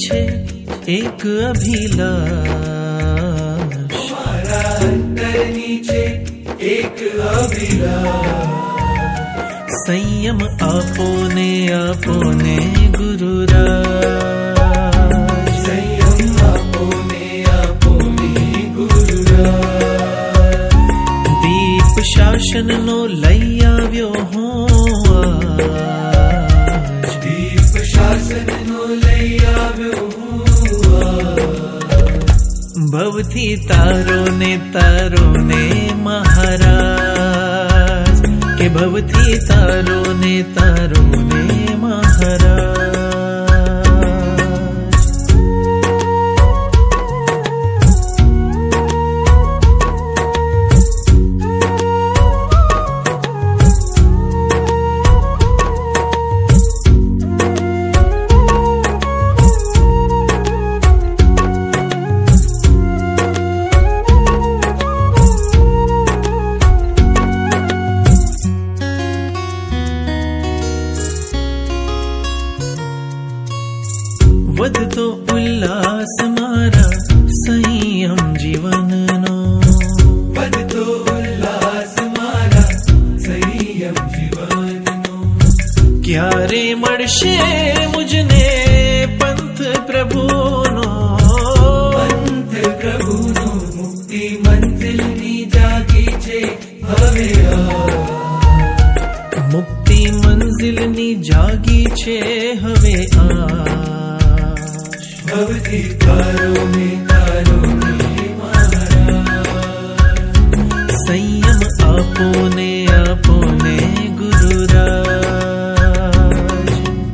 नीचे एक अभिलाष, तुम्हारा अंतर नीचे एक अभिलाष। संयम आपोने आपोने गुरुराज, संयम आपोने आपोने गुरुराज। दीप शासन नो लई आव्यो हूँ आज, दीप शासन नो लई आव्यो हूँ आज। भवथी तारो ने महाराज, के भवथी तारो ने महाराज। વધતો ઉલ્લાસ મારા સંયમ જીવનનો, વધતો ઉલ્લાસ મારા સંયમ જીવનનો। ક્યારે મળશે મુજને પંથ પ્રભુનો, પંથ પ્રભુનો। મુક્તિ મંજિલની જાગી છે હવે આ, મુક્તિ મંઝિલની જાગી છે હવે આ। भवती तारो ने महाराज। संयम आपोने आपोने गुरुराज।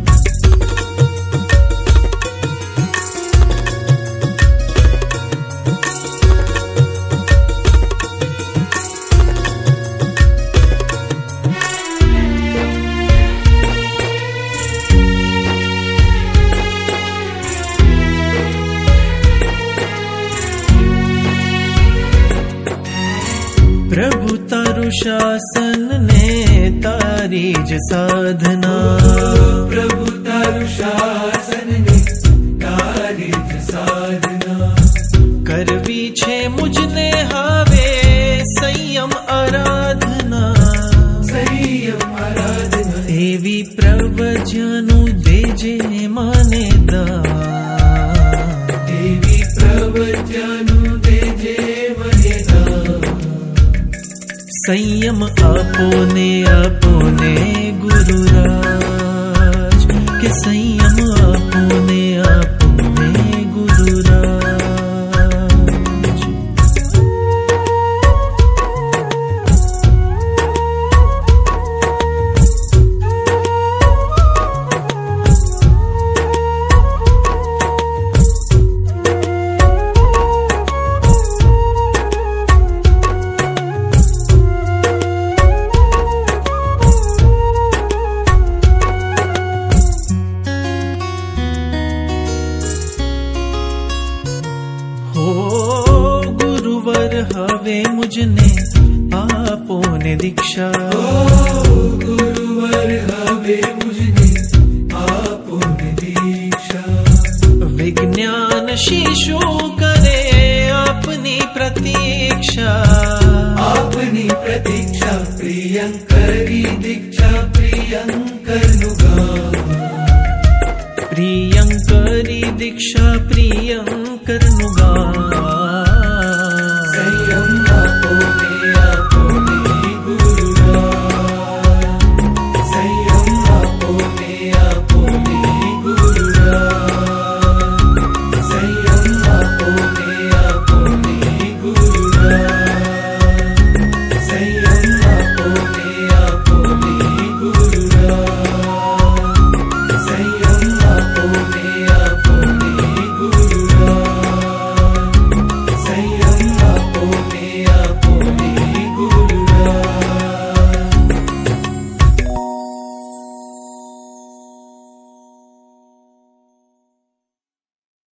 प्रभु तारु शासन ने तारी ज साधना, प्रभु तारु शासन ने तारी ज साधना। करवी छे मुझने हावे संयम आराधना, संयम आराधना। एवी प्रवचनु देजे माने दान, देवी प्रवचनु देजे मने दान। संयम आपोने आपोने गुरुराज, के संयम आपोने आपोने गुरुराज। गुरुवर हवे मुझने आपोने दीक्षा, गुरुवर हवे मुझने आपोने दीक्षा। विज्ञान शिशु करे अपनी प्रतीक्षा, अपनी प्रतीक्षा। प्रियंकरी दीक्षा प्रियंकर नुगा, प्रियंकरी दीक्षा प्रियंकर नुगा।